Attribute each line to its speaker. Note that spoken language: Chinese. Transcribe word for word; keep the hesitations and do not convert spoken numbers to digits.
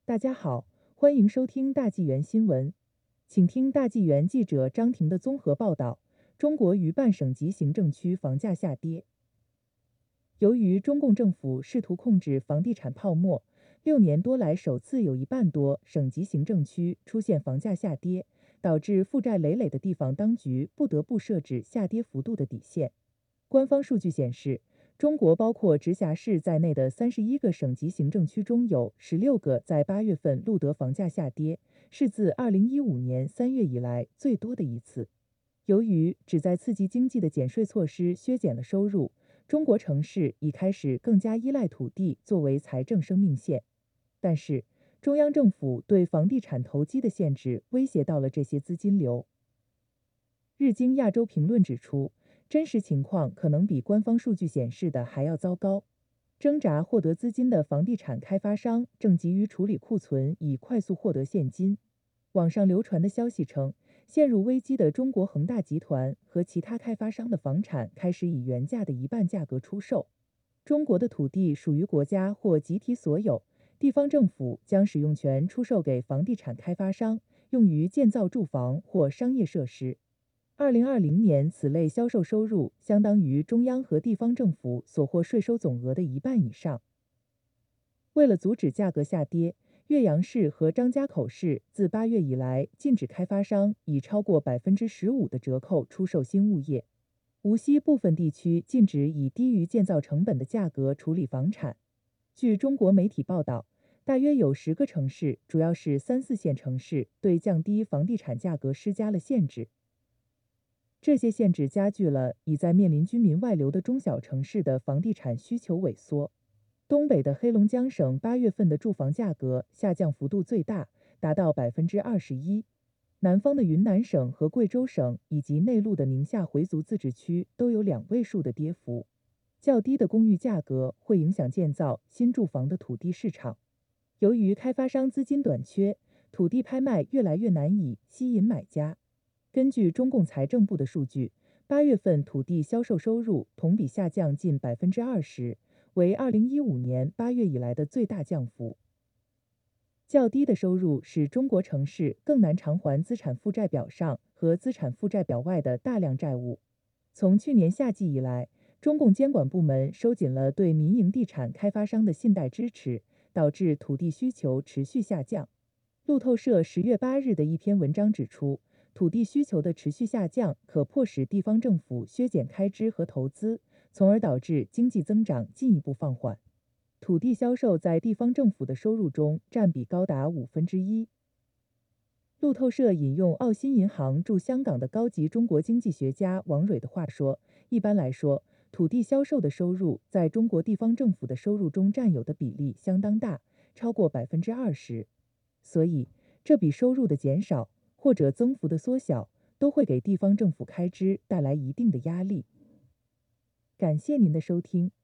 Speaker 1: 大家好，欢迎收听大纪元新闻，请听大纪元记者张婷的综合报道。中国逾半省级行政区房价下跌。由于中共政府试图控制房地产泡沫，六年多来首次有一半多省级行政区出现房价下跌，导致负债累累的地方当局不得不设置下跌幅度的底线。官方数据显示，中国包括直辖市在内的三十一个省级行政区中有十六个在八月份录得房价下跌，是自二零一五年三月以来最多的一次。由于旨在刺激经济的减税措施削减了收入，中国城市已开始更加依赖土地作为财政生命线。但是，中央政府对房地产投机的限制威胁到了这些资金流。日经亚洲评论指出，真实情况可能比官方数据显示的还要糟糕。挣扎获得资金的房地产开发商正急于处理库存，以快速获得现金。网上流传的消息称，陷入危机的中国恒大集团和其他开发商的房产开始以原价的一半价格出售。中国的土地属于国家或集体所有，地方政府将使用权出售给房地产开发商，用于建造住房或商业设施。二零二零年，此类销售收入相当于中央和地方政府所获税收总额的一半以上。为了阻止价格下跌，岳阳市和张家口市自八月以来禁止开发商以超过百分之十五的折扣出售新物业。无锡部分地区禁止以低于建造成本的价格处理房产。据中国媒体报道，大约有十个城市，主要是三四线城市，对降低房地产价格施加了限制。这些限制加剧了已在面临居民外流的中小城市的房地产需求萎缩。东北的黑龙江省八月份的住房价格下降幅度最大，达到百分之二十一。南方的云南省和贵州省以及内陆的宁夏回族自治区都有两位数的跌幅。较低的公寓价格会影响建造新住房的土地市场。由于开发商资金短缺，土地拍卖越来越难以吸引买家。根据中共财政部的数据，八月份土地销售收入同比下降近百分之二十，为二零一五年八月以来的最大降幅。较低的收入使中国城市更难偿还资产负债表上和资产负债表外的大量债务。从去年夏季以来，中共监管部门收紧了对民营地产开发商的信贷支持，导致土地需求持续下降。路透社十月八日的一篇文章指出，土地需求的持续下降可迫使地方政府削减开支和投资，从而导致经济增长进一步放缓。土地销售在地方政府的收入中占比高达五分之一。路透社引用澳新银行驻香港的高级中国经济学家王蕊的话说，一般来说，土地销售的收入在中国地方政府的收入中占有的比例相当大，超过百分之二十。所以，这笔收入的减少或者增幅的缩小，都会给地方政府开支带来一定的压力。感谢您的收听。